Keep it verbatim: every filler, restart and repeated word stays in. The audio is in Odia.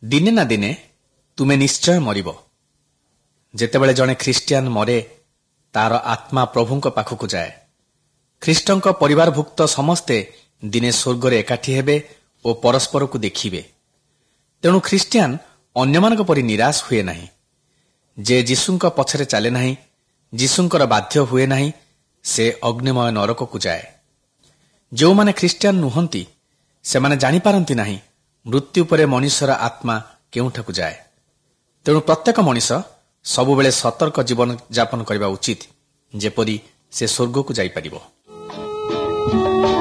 ଦିନେ ନା ଦିନେ ତୁମେ ନିଶ୍ଚୟ ମରିବ। ଯେତେବେଳେ ଜଣେ ଖ୍ରୀଷ୍ଟିଆନ ମରେ ତାର ଆତ୍ମା ପ୍ରଭୁଙ୍କ ପାଖକୁ ଯାଏ। ଖ୍ରୀଷ୍ଟଙ୍କ ପରିବାରଭୁକ୍ତ ସମସ୍ତେ ଦିନେ ସ୍ୱର୍ଗରେ ଏକାଠି ହେବେ ଓ ପରସ୍ପରକୁ ଦେଖିବେ। ତେଣୁ ଖ୍ରୀଷ୍ଟିଆନ ଅନ୍ୟମାନଙ୍କ ପରି ନିରାଶ ହୁଏ ନାହିଁ। ଯେ ଯୀଶୁଙ୍କ ପଛରେ ଚାଲେ ନାହିଁ, ଯୀଶୁଙ୍କର ବାଧ୍ୟ ହୁଏ ନାହିଁ, ସେ ଅଗ୍ନିମୟ ନରକକୁ ଯାଏ। ଯେଉଁମାନେ ଖ୍ରୀଷ୍ଟିଆନ ନୁହନ୍ତି ସେମାନେ ଜାଣିପାରନ୍ତି ନାହିଁ ମୃତ୍ୟୁ ପରେ ମଣିଷର ଆତ୍ମା କେଉଁଠାକୁ ଯାଏ। ତେଣୁ ପ୍ରତ୍ୟେକ ମଣିଷ ସବୁବେଳେ ସତର୍କ ଜୀବନ ଯାପନ କରିବା ଉଚିତ, ଯେପରି ସେ ସ୍ୱର୍ଗକୁ ଯାଇପାରିବ।